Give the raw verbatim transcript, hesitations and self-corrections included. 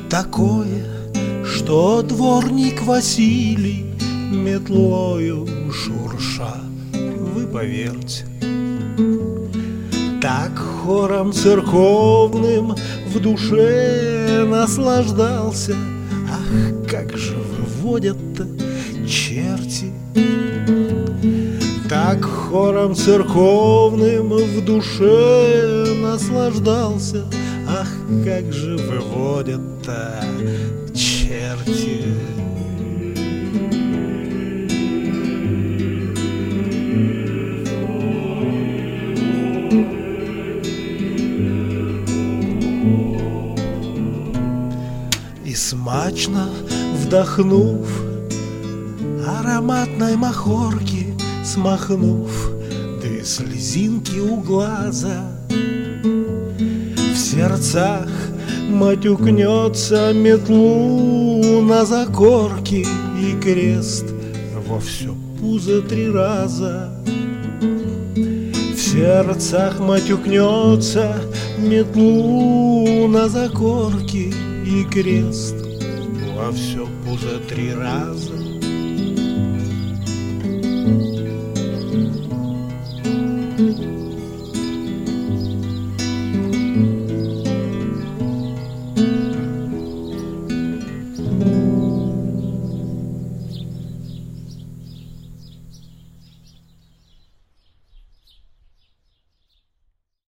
такое, что дворник Василий метлою шурша, вы поверьте, так хором церковным в душе наслаждался. Ах, как же выводят-то черти! Так хором церковным в душе наслаждался. Ах, как же выводят-то черти! И смачно вдохнув ароматной махорки, смахнув две слезинки у глаза, в сердцах матюкнется метлу на закорке и крест во все пузо три раза. В сердцах матюкнется метлу на закорке и крест во все пузо три раза.